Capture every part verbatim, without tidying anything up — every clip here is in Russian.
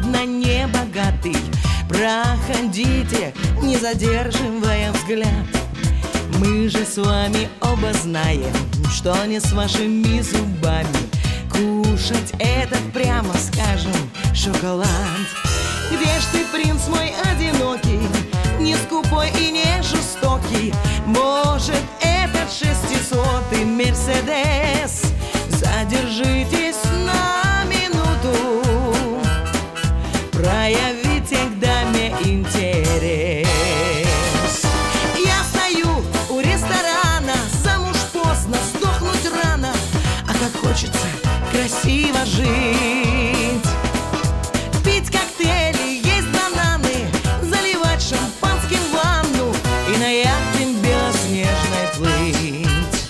ладно, не богатый, проходите, не задерживая взгляд. Мы же с вами оба знаем, что не с вашими зубами кушать этот, прямо скажем, шоколад. Где ж ты, принц мой одинокий, не скупой и не жестокий? Может, этот шестисотый Мерседес? Задержитесь на минуту, проявите к даме интерес. Я стою у ресторана, замуж поздно, сдохнуть рано, а как хочется красиво жить. Пить коктейли, есть бананы, заливать шампанским ванну и на яхте белоснежной плыть.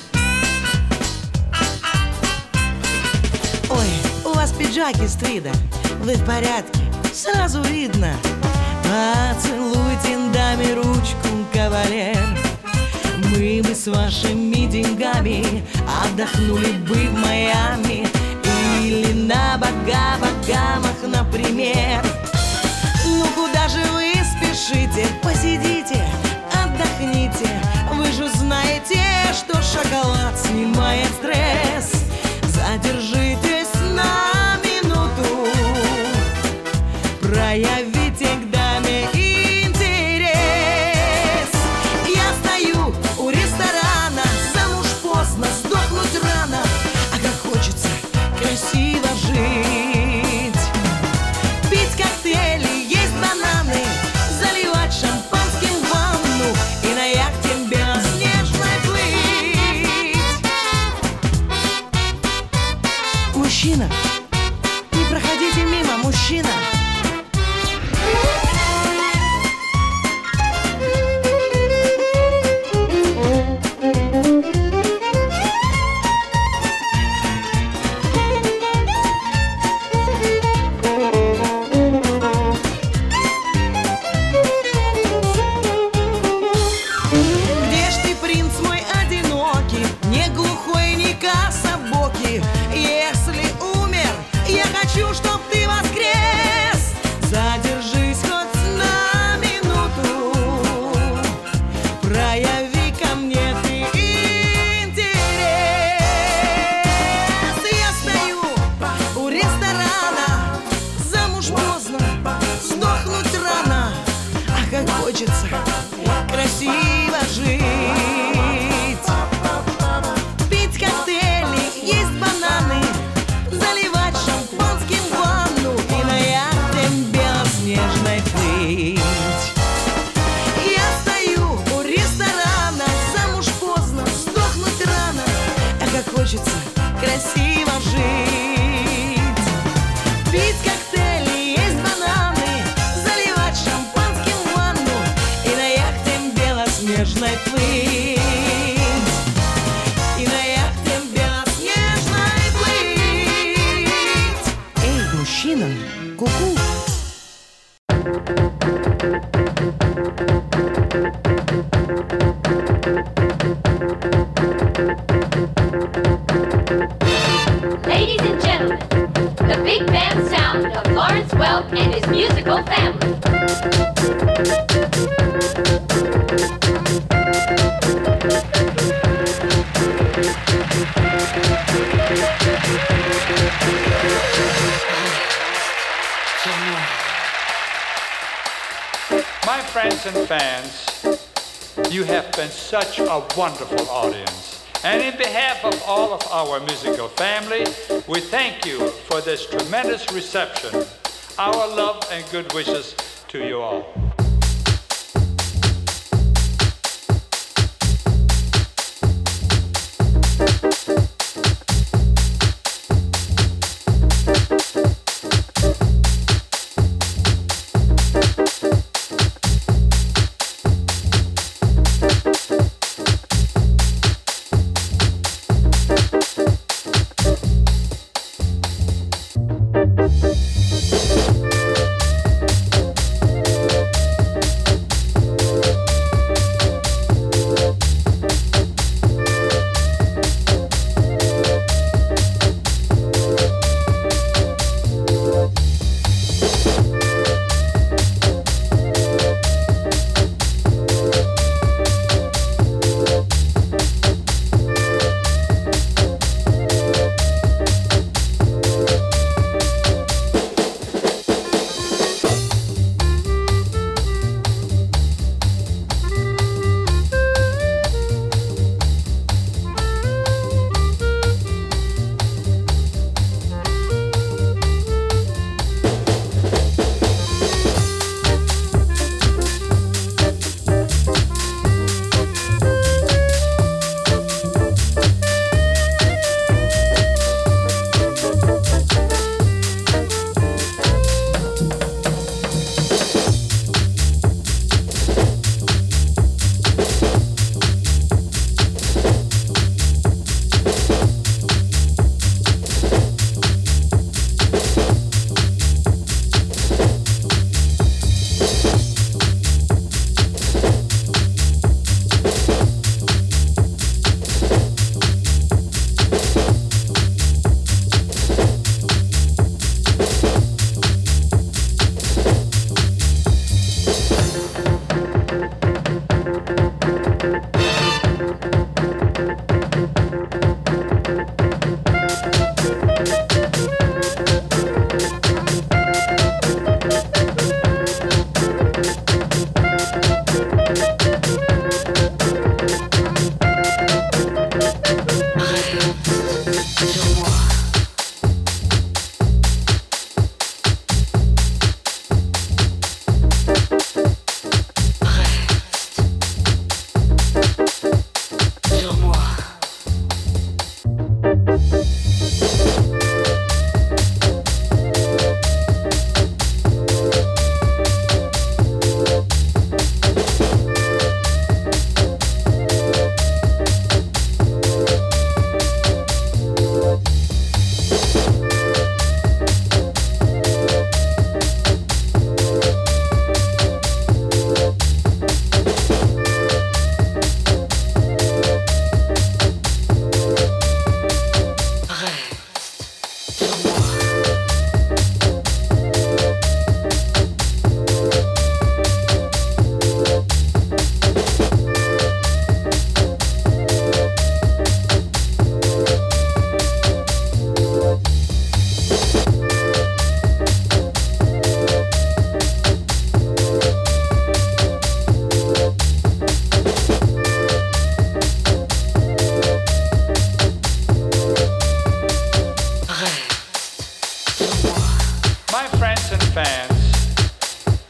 Ой, у вас пиджак из твида, вы в порядке, сразу видно. Поцелуйте даме ручку, кавалер. Мы бы с вашими деньгами отдохнули бы в Майами или на Бага-Багамах, например. Ну куда же вы спешите? Посидите, отдохните. Вы же знаете, что шоколад снимает стресс. Задержитесь на минуту, проявите к даме интерес. Я стою у ресторана, замуж поздно, сдохнуть рано, а как хочется красиво жить. Пить коктейли, есть бананы, заливать шампанским ванну и на яхте белоснежной плыть. Мужчина, не проходите мимо, мужчина. Чтоб ты воскрес, задержись хоть на минуту, прояви ко мне ты интерес. Я стою у ресторана, замуж поздно, сдохнуть рано, а как хочется красиво жить. Пить коктейли, есть бананы, заливать шампанским ванну и на яхте белоснежной плыть. Я стою у ресторана, замуж поздно, сдохнуть рано, а как хочется красиво жить. Пить коктейли, есть бананы, заливать шампанским ванну и на яхте белоснежной плыть. И на яхте белоснежной плыть. Эй, мужчина, ку-ку. Ladies and gentlemen, the big band sound of Lawrence Welk and his musical family. My friends and fans, you have been such a wonderful audience. And in behalf of all of our musical family, we thank you for this tremendous reception. Our love and good wishes to you all.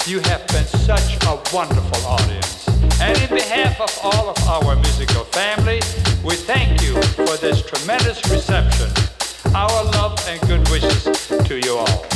You have been such a wonderful audience. And in behalf of all of our musical family, we thank you for this tremendous reception. Our love and good wishes to you all.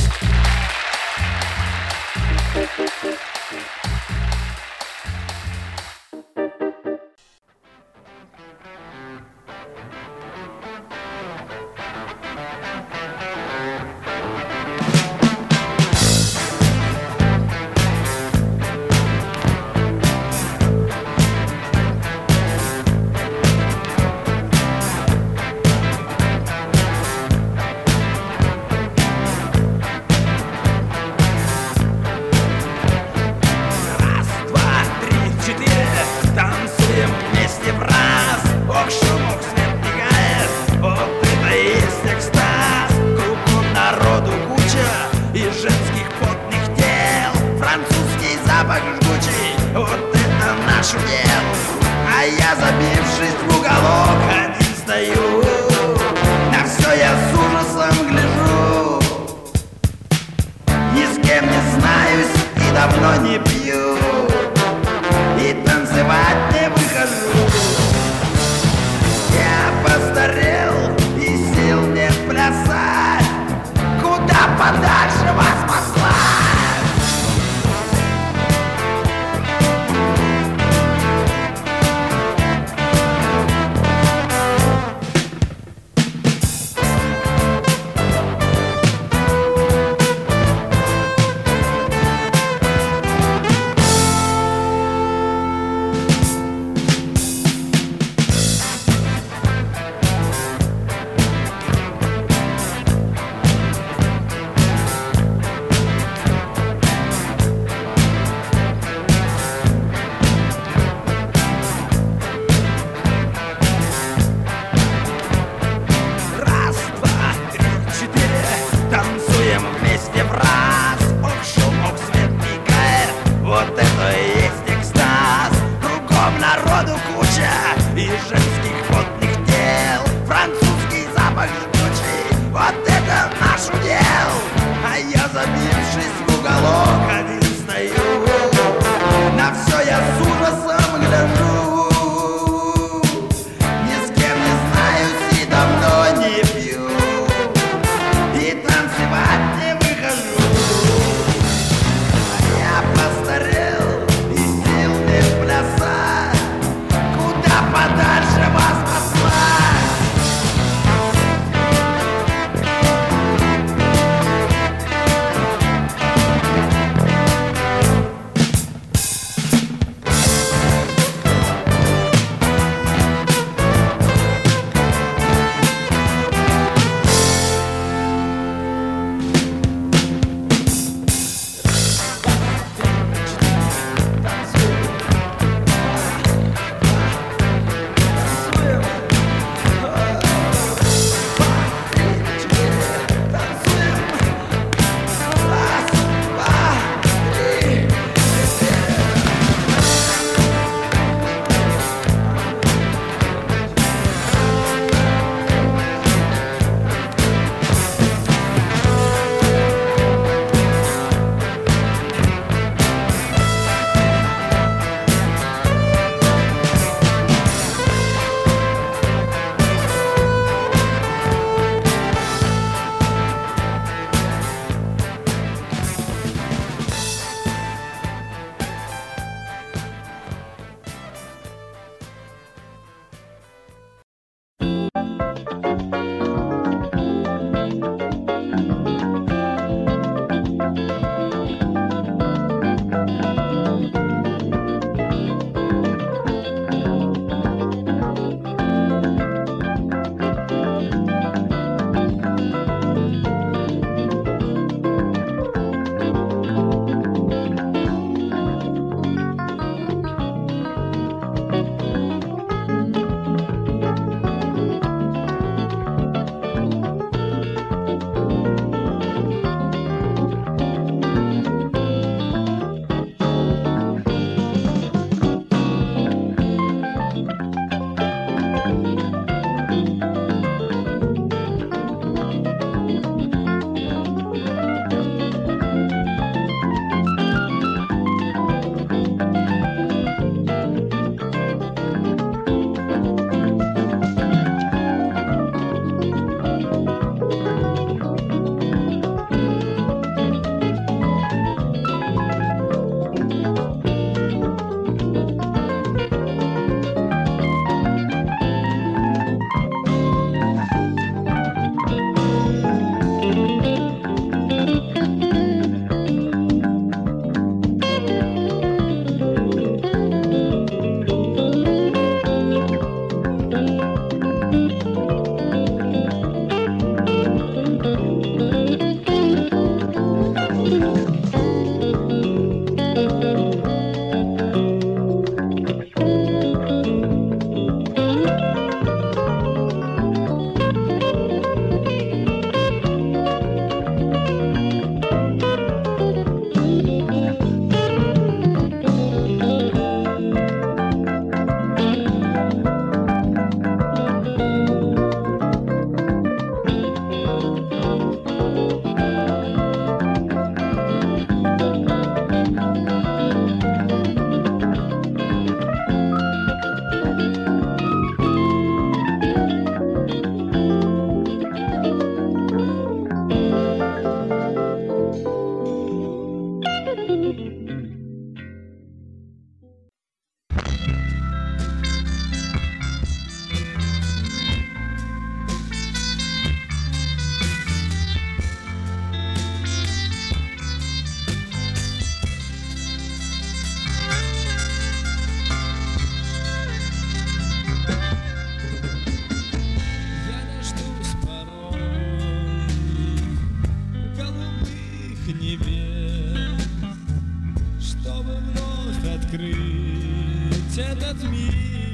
открыть этот мир.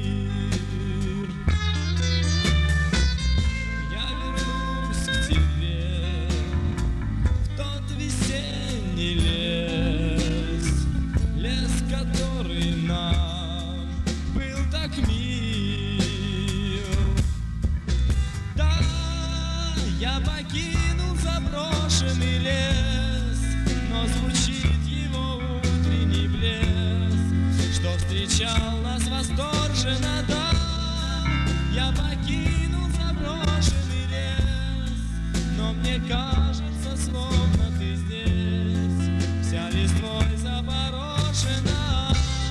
Я вернусь к тебе в тот весенний лес, лес, который нам был так мил. Да, я покинул заброшенный лес, но звучит его утренний блеск, что встречал нас восторженно. Да, я покинул заброшенный лес, но мне кажется, словно ты здесь, вся листвой запорошена.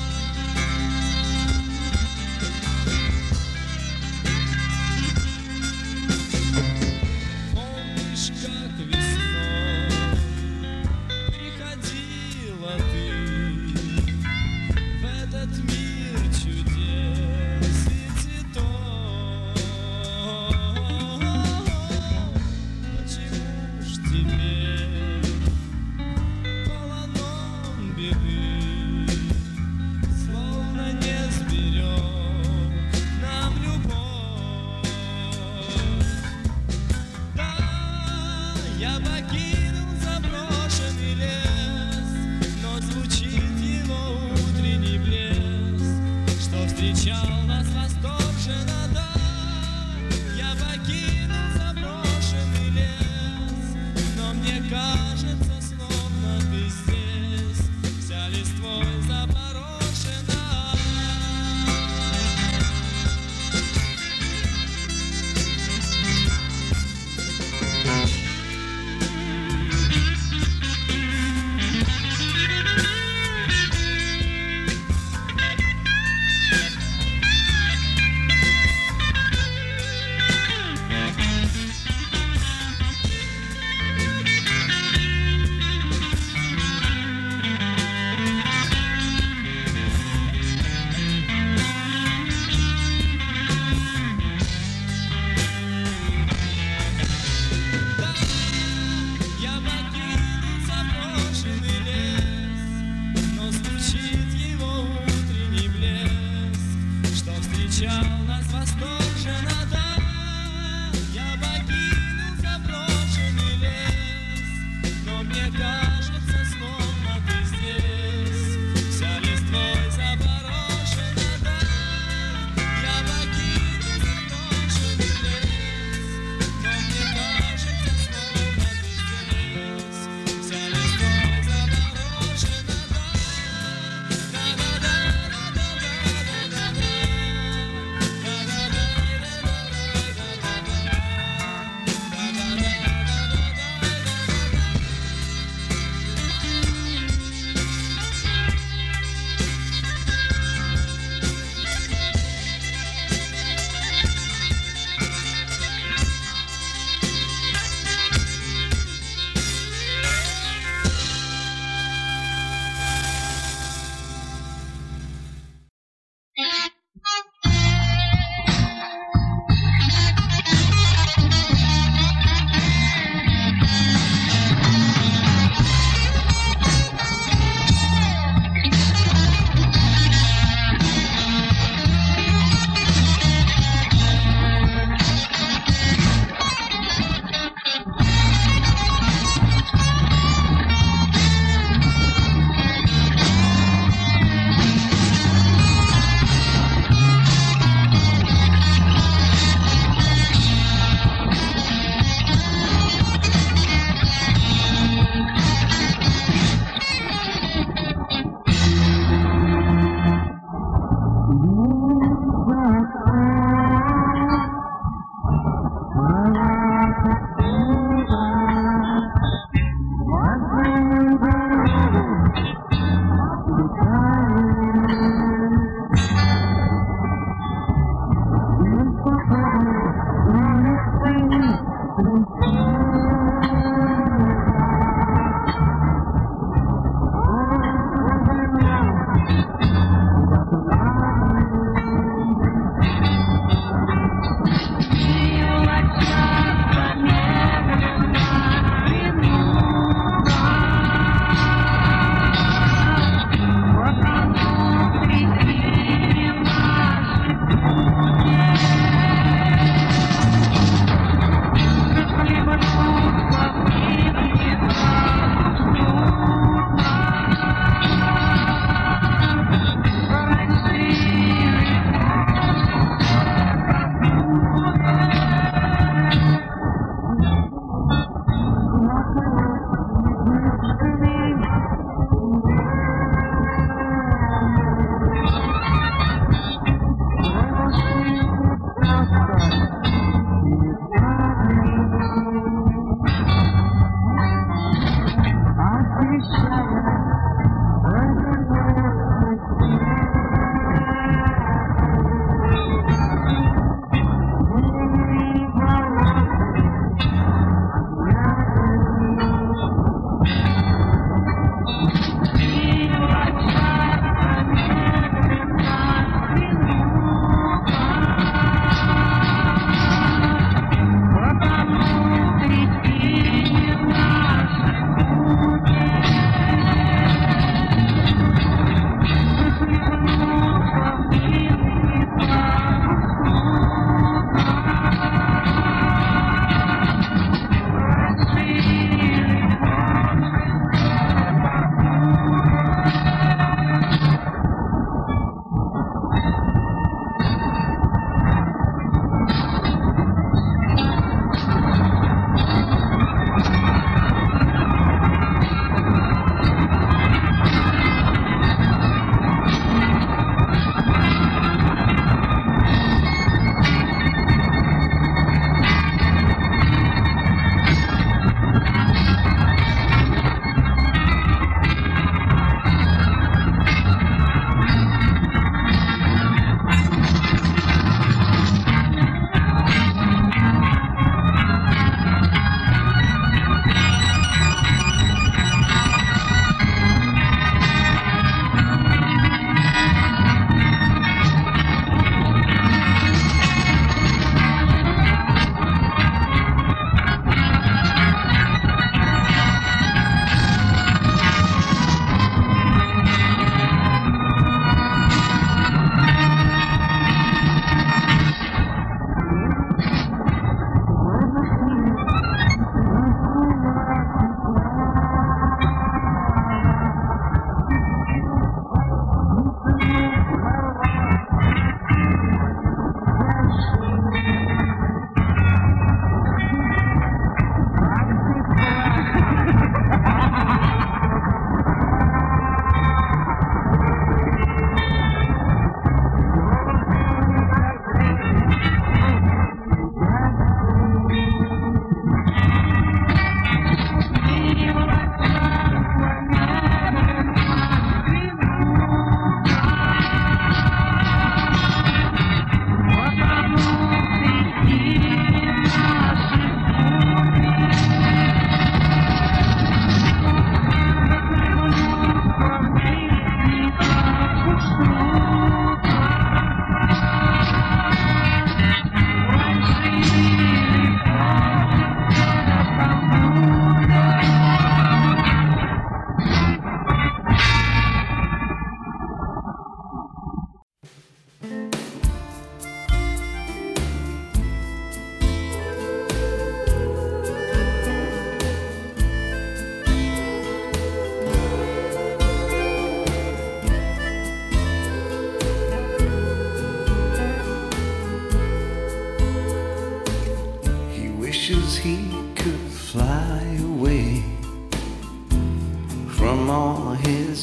Помнишь, как весной приходила ты в этот мир чудес и цветов? Почему ж теперь полон он беды, словно не сберег нам любовь? Да, я покинул заброшенный лес, но звучит его утренний блеск, что встречал нас восторженно. Да, я покинул заброшенный лес, но мне кажется, словно ты здесь, вся листвой запорошена. Я покинул заброшенный лес, но звучит его утренний блеск, что встречал нас восторженно. Да, я покинул заброшенный лес, но мне кажется, словно ты здесь, вся листвой запорошена. Да, я покинул заброшенный лес, но мне кажется, словно ты здесь, вся листвой запорошена. Да, да, да, да, да, да, да, да, да, да, да, да.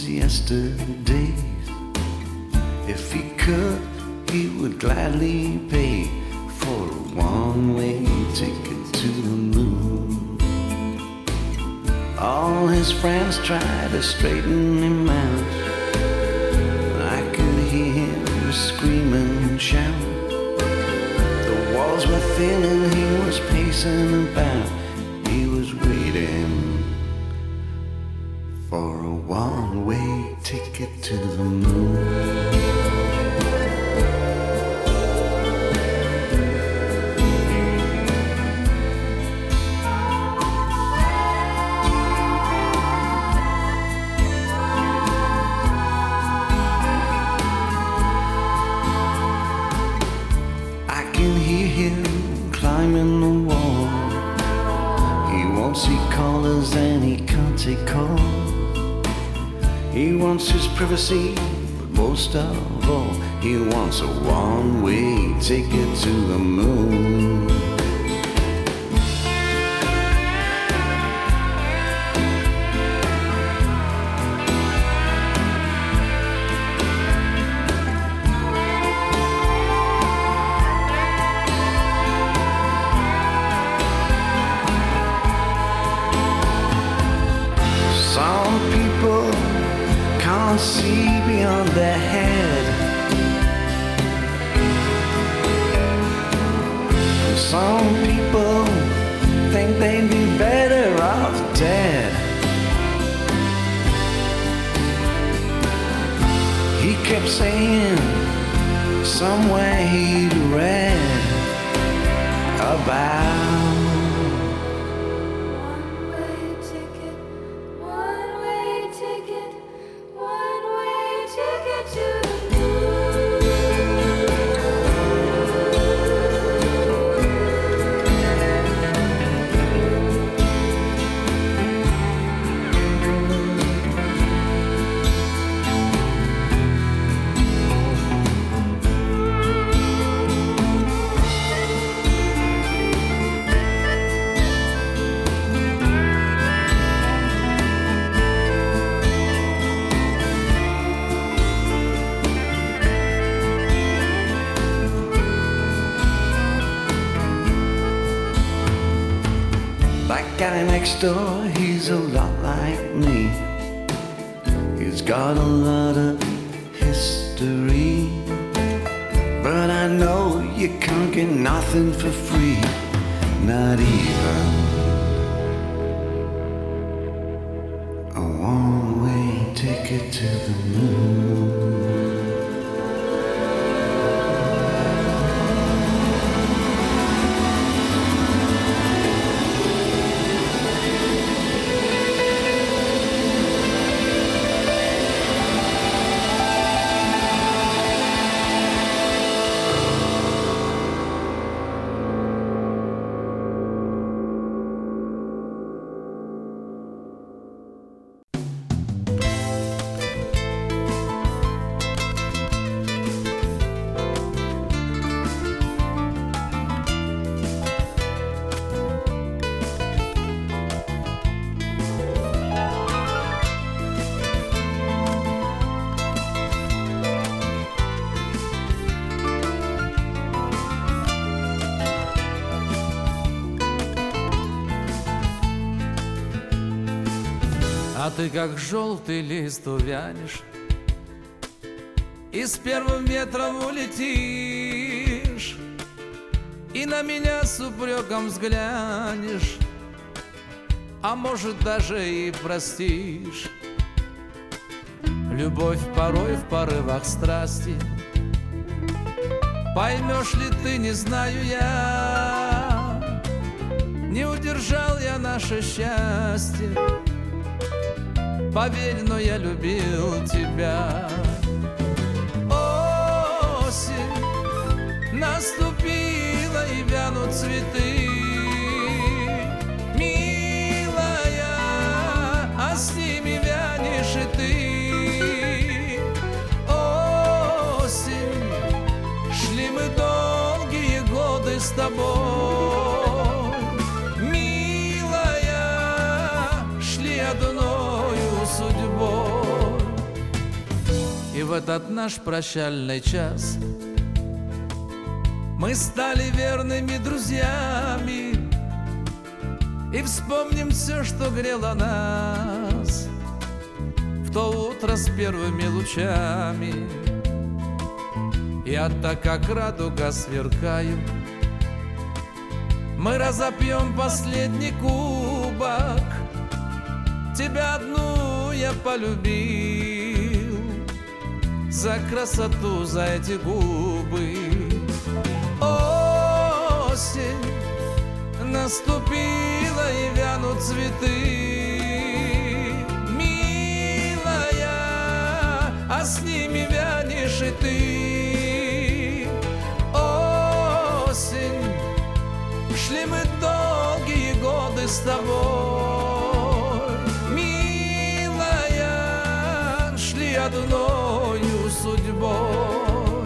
yesterdays. If he could, he would gladly pay for a one-way ticket to the moon. All his friends tried to straighten him out. I could hear him scream and shout. The walls were thin and he was pacing about. He was waiting for a one-way ticket to the moon. Climbing the wall, he won't see callers and he can't take calls. He wants his privacy, but most of all, he wants a one-way ticket to the moon. See beyond their head. Some people think they'd be better off dead. He kept saying somewhere he'd read about guy next door, he's a lot like me. He's got a lot of history, but I know you can't get nothing for free, not even a one-way ticket to the moon. А ты как желтый лист увянешь и с первым ветром улетишь, и на меня с упреком взглянешь, а может даже и простишь. Любовь порой в порывах страсти, поймешь ли ты, не знаю я, не удержал я наше счастье. Поверь, но я любил тебя. Осень наступила и вянут цветы, милая, а с ними вянешь и ты. Осень, шли мы долгие годы с тобой, милая, шли одною судьбой. в этот наш прощальный час мы стали верными друзьями и вспомним все, что грело нас в то утро с первыми лучами. Я-то как радуга сверкаю, мы разопьем последний кубок. Тебя одну я полюбил за красоту, за эти губы. Осень наступила и вянут цветы, милая, а с ними вянешь и ты. Осень, шли мы долгие годы с тобой, милая, шли одною судьбой.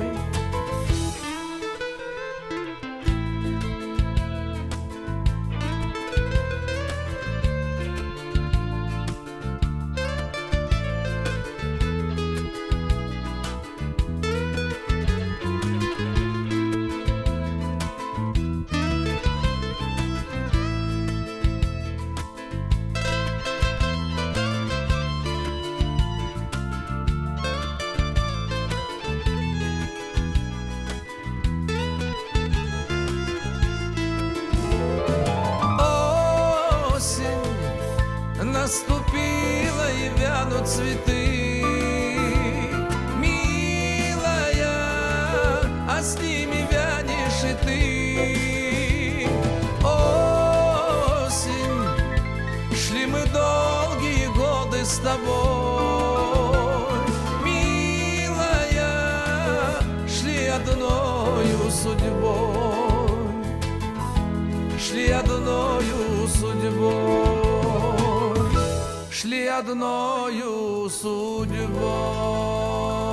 Наступила и вянут цветы, милая, а с ними вянешь и ты. Осень, шли мы долгие годы с тобой, милая, шли одною судьбой, шли одною судьбой. Шли одною судьбой.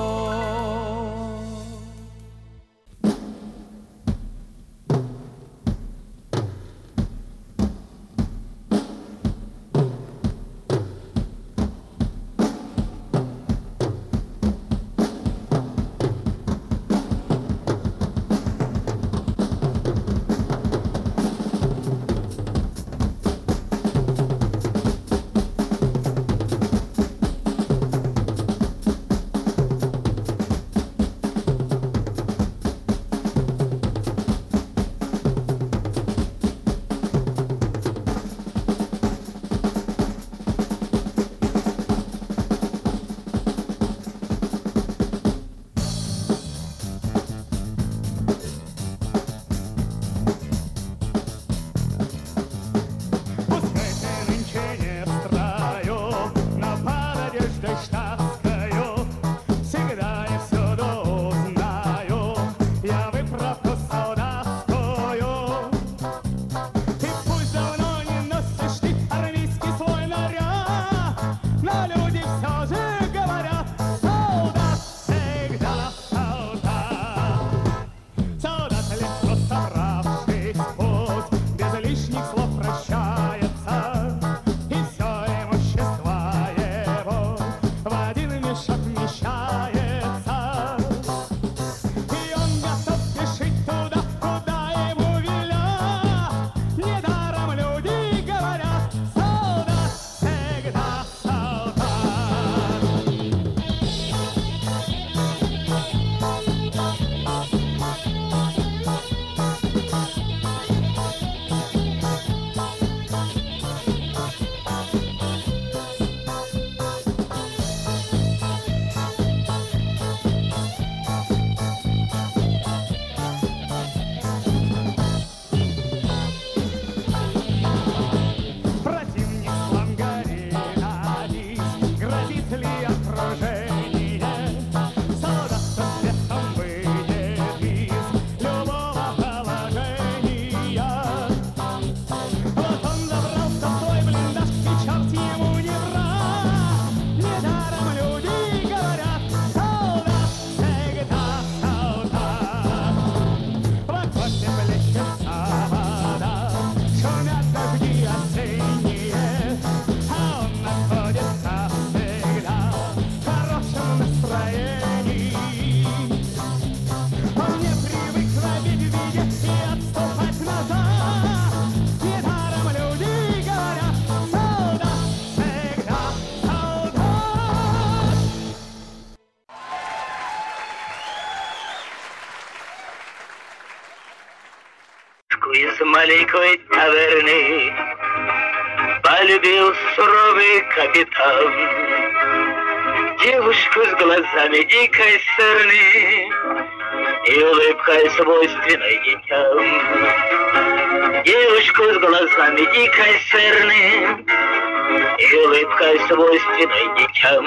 В один маленькой таверны полюбил суровый капитан девушку с глазами дикой сырны и улыбкой свойственной детям. Девушку с глазами дикой сырны и улыбкой свойственной детям.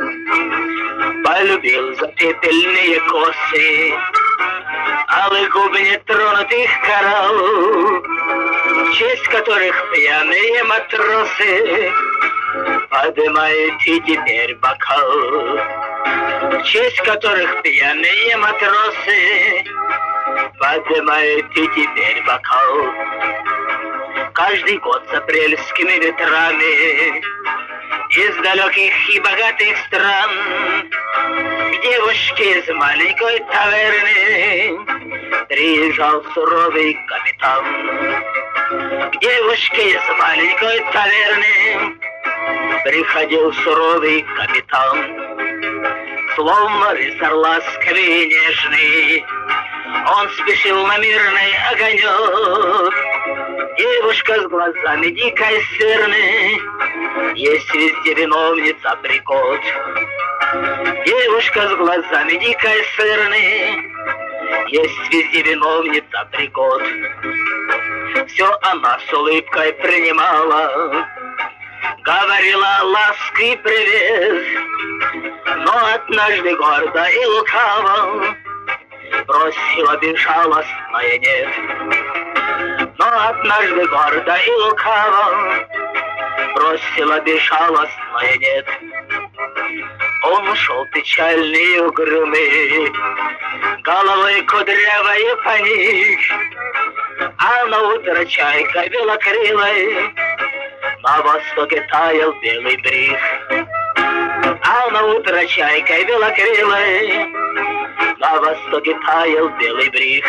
Полюбил за пепельные косы, алых губ нетронутых коралл, в честь которых пьяные матросы поднимают и теперь бокал, в честь которых пьяные матросы поднимают и теперь бокал. Каждый год с апрельскими ветрами из далеких и богатых стран к девушке из маленькой таверны приезжал суровый капитан. К девушке из маленькой таверны приходил суровый капитан. Словно рыцарь ласковый и нежный, он спешил на мирный огонек. Девушка с глазами дикой сырны, есть везде виновница прикот. Девушка с глазами дикой сырны, есть везде виновница прикот. Все она с улыбкой принимала, говорила лаской привет, но однажды гордо и лукаво бросила безжалостное нет. Но однажды гордо и лукаво бросила безжалостное нет. Он ушел печальный и угрюмый, головой кудрявой поник, а на утро чайка белокрылой на востоке таял белый брик. А на утро чайкой белокрылой на востоке таял белый брик.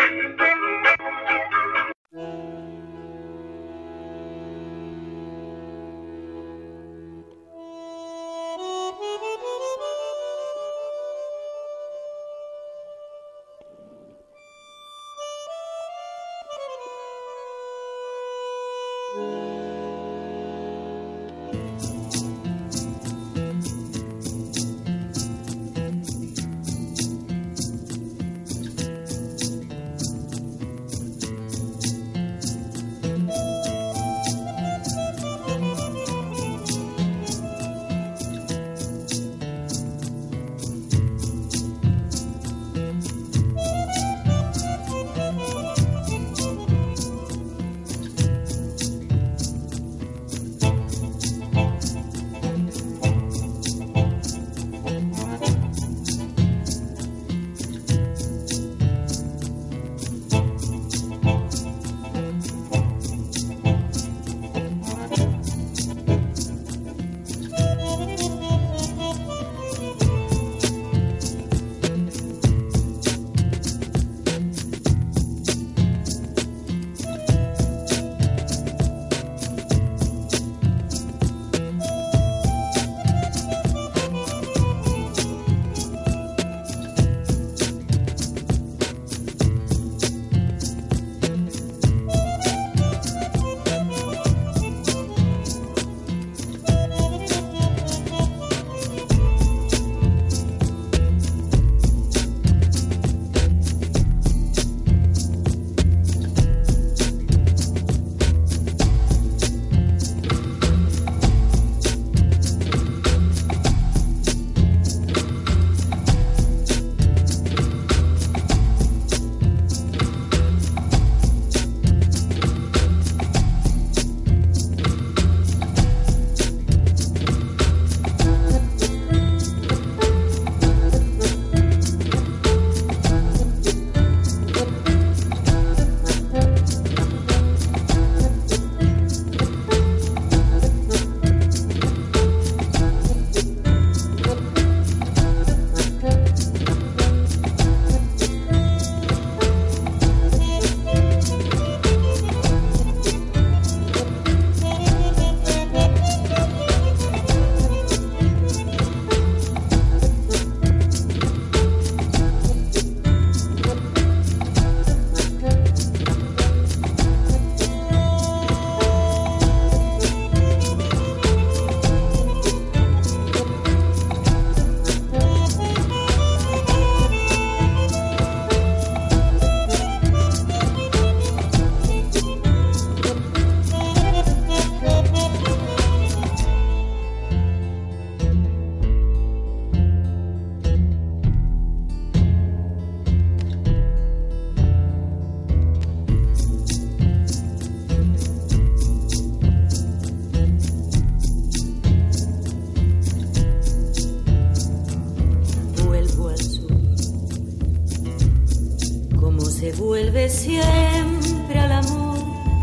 se vuelve siempre al amor.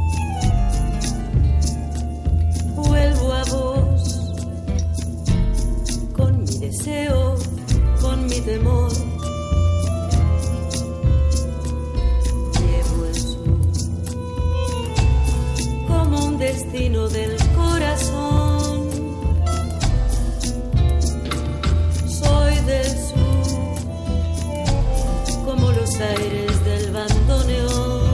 Vuelvo a vos con mi deseo, con mi temor. Llevo en su como un destino del corazón. Soy del sur como los aires del bandoneón.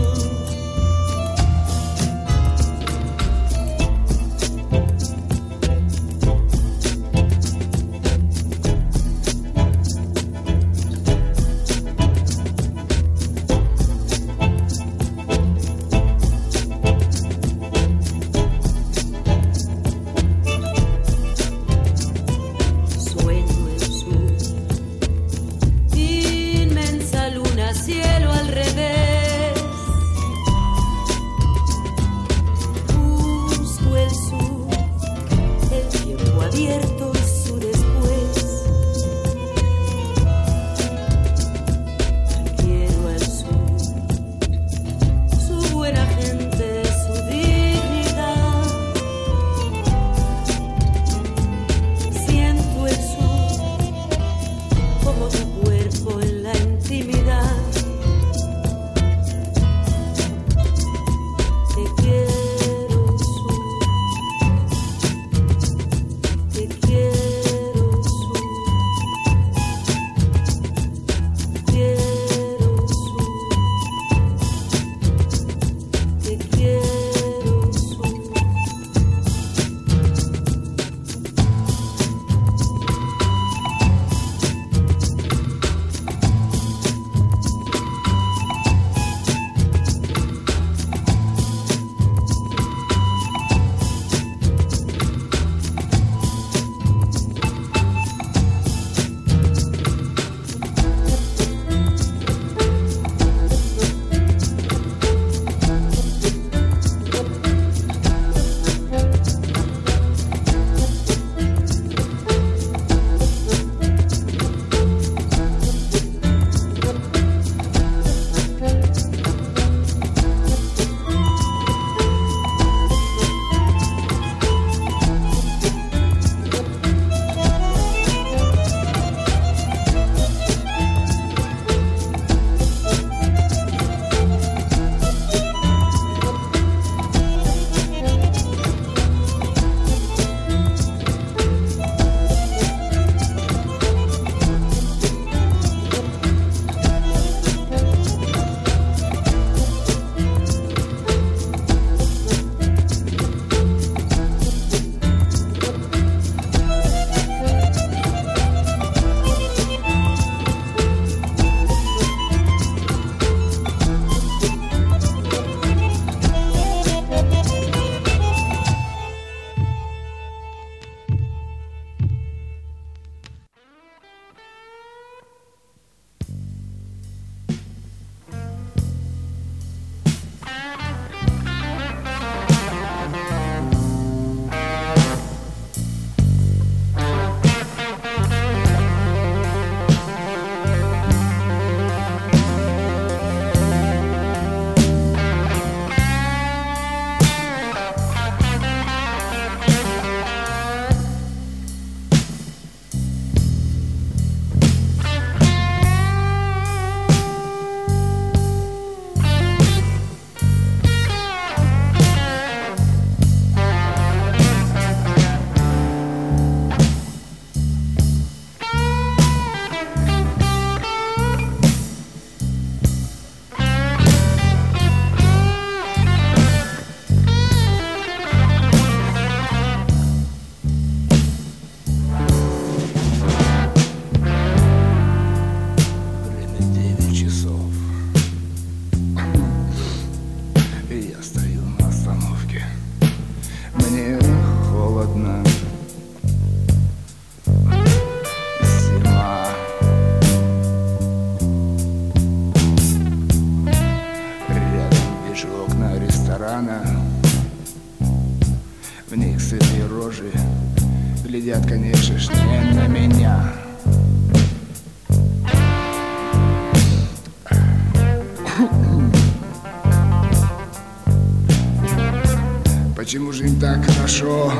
Почему же им так хорошо?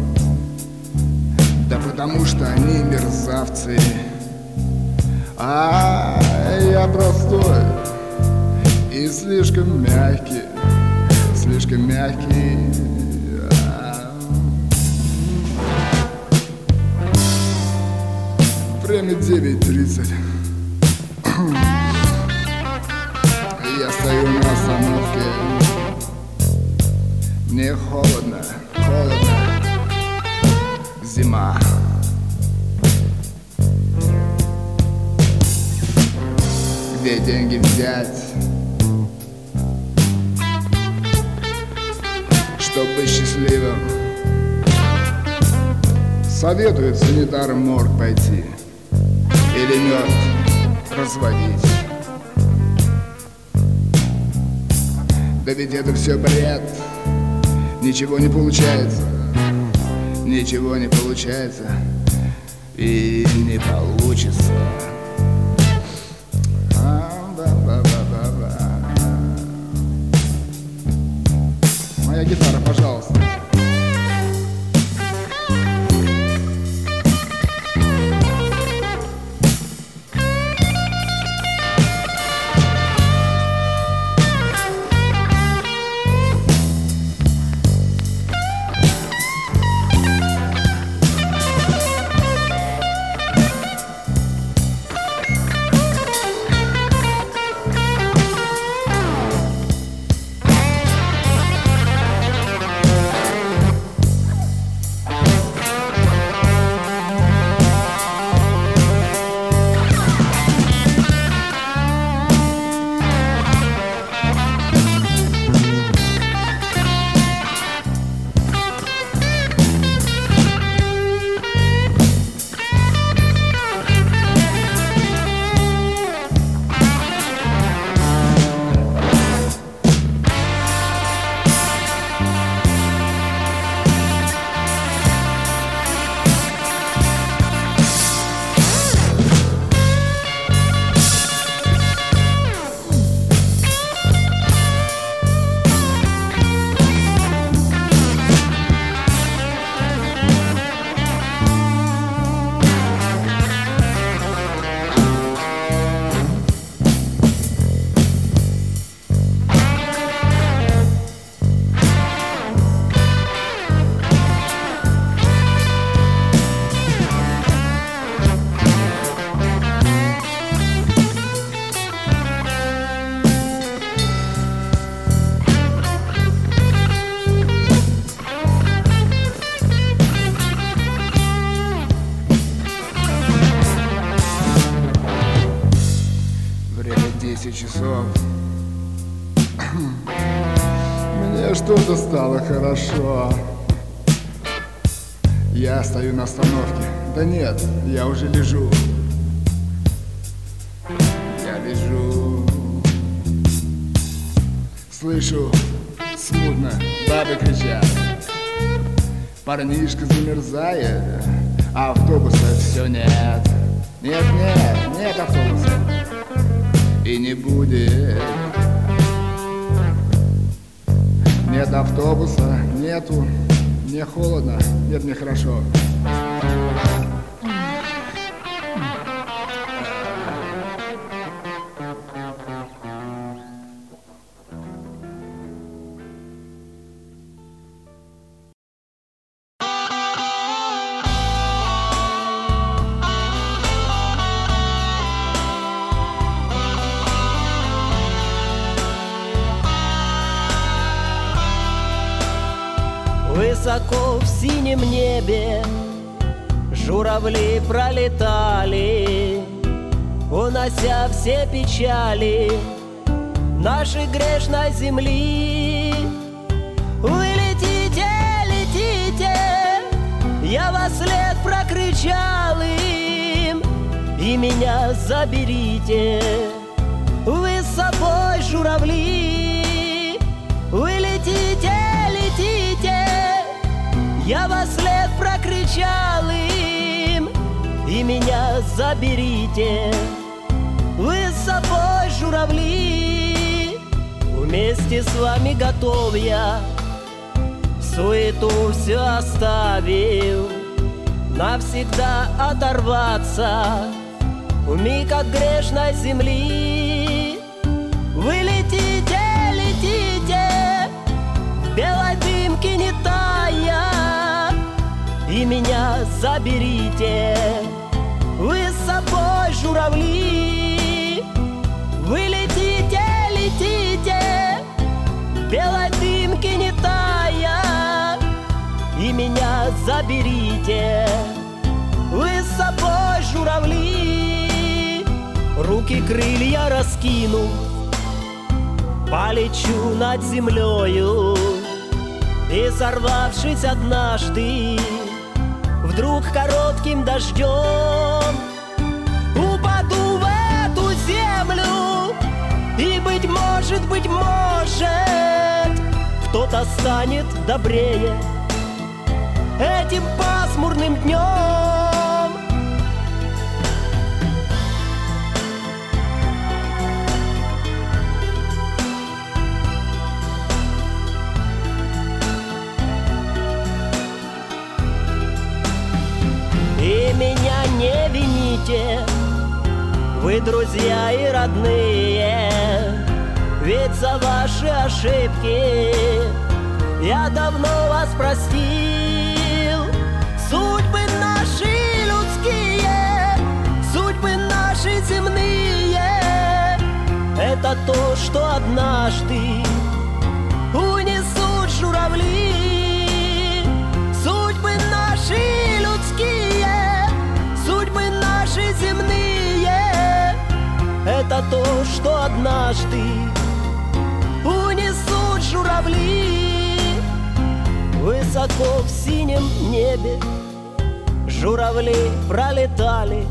Да потому что они мерзавцы, а я простой и слишком мягкий, слишком мягкий. Время девять тридцать. Я стою на остановке. Мне холодно, холодно. Зима. Где деньги взять, чтобы быть счастливым? Советуют санитарам в морг пойти или мед разводить. Да ведь это все бред. Ничего не получается, ничего не получается и не получится. Моя гитара, пожалуйста. Часов. Мне что-то стало хорошо. Я стою на остановке. Да нет, я уже лежу. Я лежу. Слышу смутно, бабы кричат. Парнишка замерзает, а автобуса все нет. Нет, нет, нет автобуса. И не будет. Нет автобуса, нету. Мне холодно, нет, мне хорошо. Высоко в синем небе журавли пролетали, унося все печали нашей грешной земли. Вы летите, летите, я во след прокричал им, и меня заберите. Вы с собой, журавли, вы летите, летите, я во след прокричал им, и меня заберите. Вы с собой, журавли, вместе с вами готов я суету все оставил, навсегда оторваться вмиг от грешной земли. Вы летите, летите, в белой дымке не тая, и меня заберите вы с собой, журавли. Вы летите, летите, в белой дымке не тая, и меня заберите вы с собой, журавли. Руки крылья раскину, полечу над землею, и, сорвавшись однажды, вдруг коротким дождем упаду в эту землю, и, быть может, быть может, кто-то станет добрее этим пасмурным днем. И меня не вините, вы друзья и родные, ведь за ваши ошибки я давно вас простил. Судьбы наши людские, судьбы наши земные, это то, что однажды унесут журавли. Судьбы наши людские, судьбы наши земные, это то, что однажды унесут журавли. Высоко в синем небе журавли пролетали,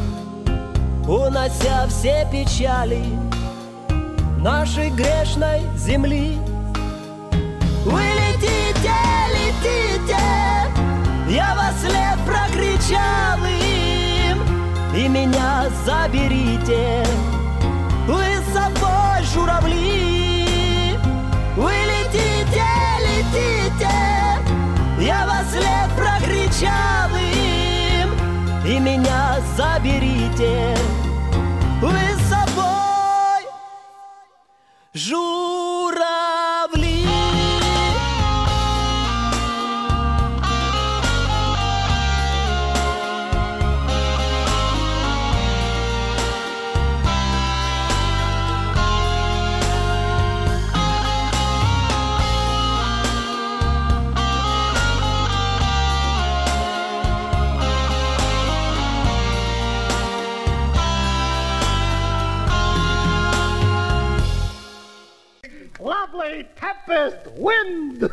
унося все печали нашей грешной земли. Вы летите, летите, я во след прокричал им, и меня заберите вы с собой, журавли. Вы летите, летите, я во след прокричал им, и меня заберите вы с собой, журавли. Lovely tempest wind!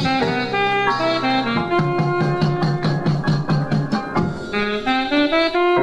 Thank you.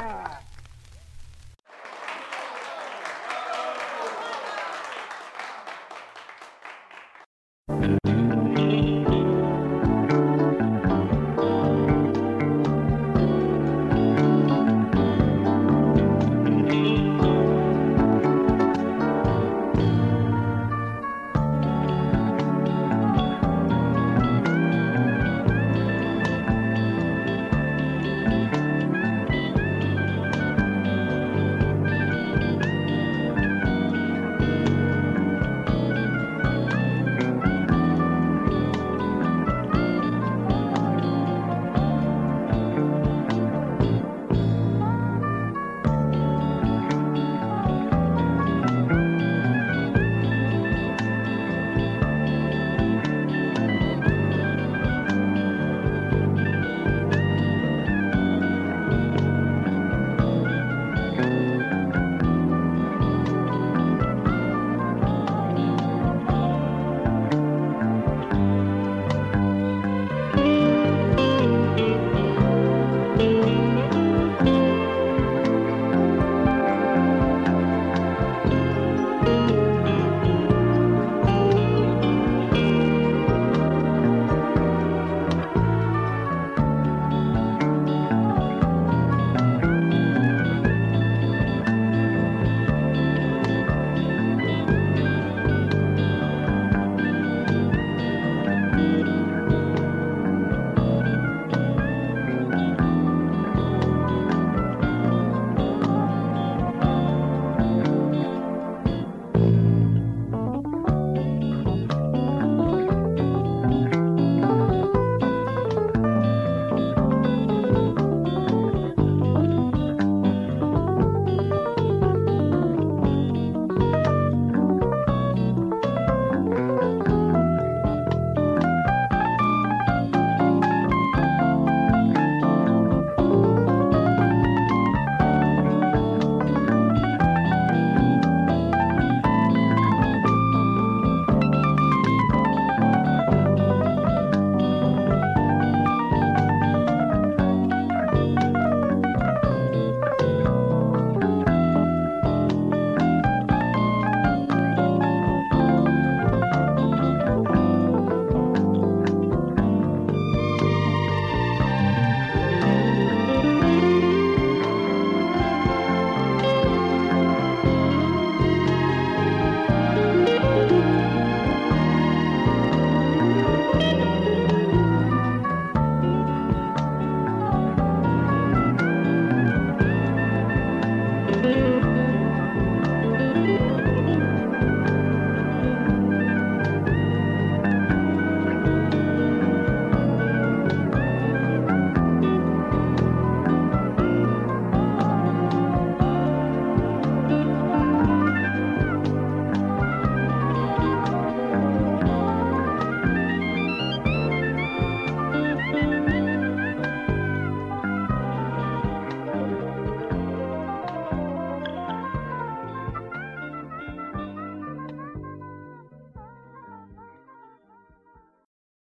Yeah.